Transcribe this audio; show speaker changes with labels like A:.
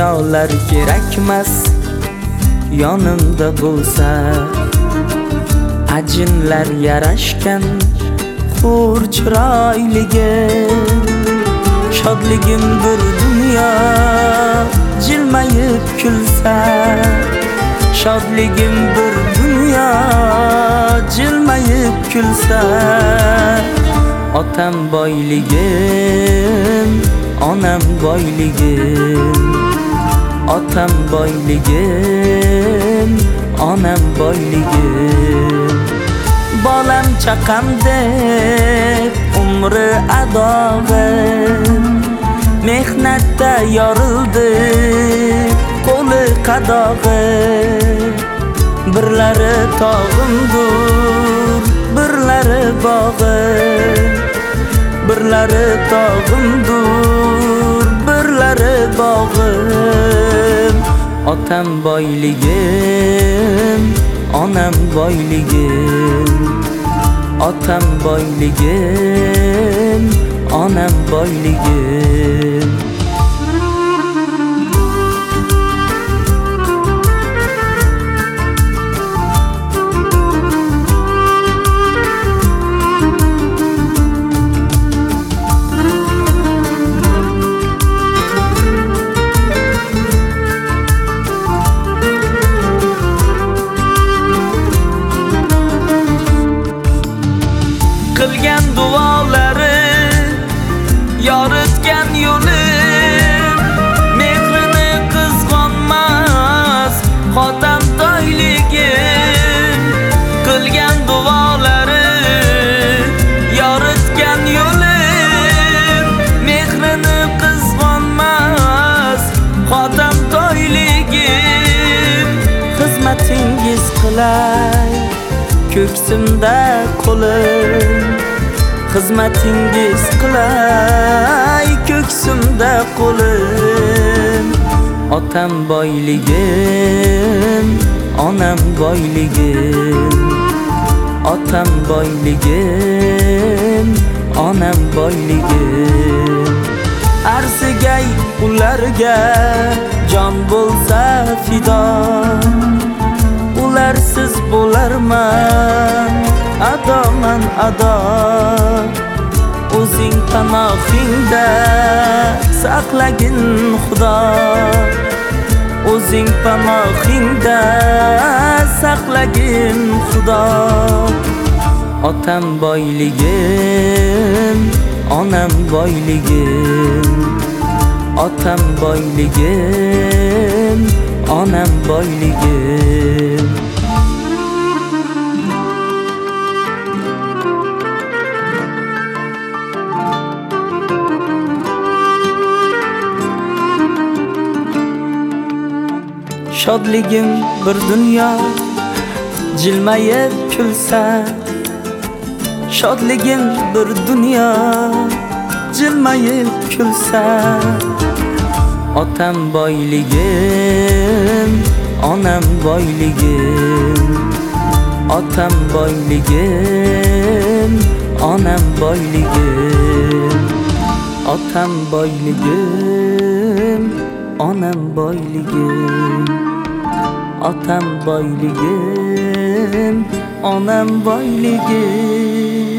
A: dunyolar kerakmas yonimda bo'lsa. Ajinlar yarashgan hur chiroyligim, shodligim bir dunyo jilmayib kulsa. Shodligim bir dunyo jilmayib kulsa. Otam boyligim, onam boyligim. Otam boyligim, onam boyligim. Bolam chaqam deb umri adog'im, mehnatda yorildi qo'li qadog'i. Birlari tog'imdur, birlari bog'im. Birlari tog'imdur, birlari bog'im. Otam boyligim, onam boyligim. Otam boyligim, onam boyligim. Qilgan duolari, yoritgan yo'li, mehrini qizg'onmas xotam toyligim. Qilgan duolari, yoritgan yo'li, mehrini qizg'onmas xotam toyligim. Xizmatingiz qilay ko'ksimda qo'lim, xizmatingiz qilay ko'ksimda qo'lim. Otam boyligim, onam boyligim. Otam boyligim, onam boyligim. Arsigay ularga jon bo'lsa fido, ularsiz bo'larman adoman ado. O'zing panohingda saqlagin Xudo, o'zing panohingda saqlagin Xudo. Otam boyligim, onam boyligim. Otam boyligim, onam boyligim. Shodligim bir dunyo jilmayib kulsa. Shodligim bir dunyo jilmayib kulsa. Otam boyligim, onam boyligim. Otam boyligim, onam boyligim. Otam boyligim, onam boyligim. Otam boyligim, onam boyligim.